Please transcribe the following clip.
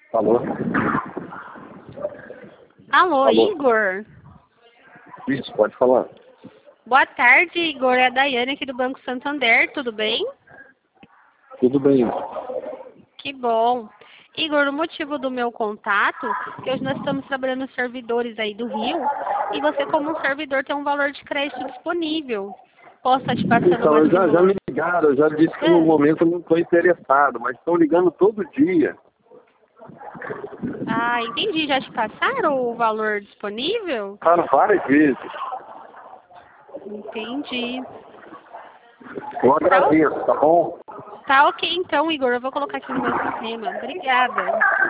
Alô? Alô, Igor? Isso, pode falar. Boa tarde, Igor. É a Daiane aqui do Banco Santander, tudo bem? Tudo bem. Que bom. Igor, o motivo do meu contato é que hoje nós estamos trabalhando nos servidores aí do Rio e você, como um servidor, tem um valor de crédito disponível. Posso estar te passando Então, uma já me ligaram, eu já disse que no momento eu não estou interessado, mas estão ligando todo dia. Ah, entendi. Já te passaram o valor disponível? Falaram várias vezes. Entendi. Eu agradeço, tá bom? Tá ok então, Igor. Eu vou colocar aqui no meu sistema. Obrigada.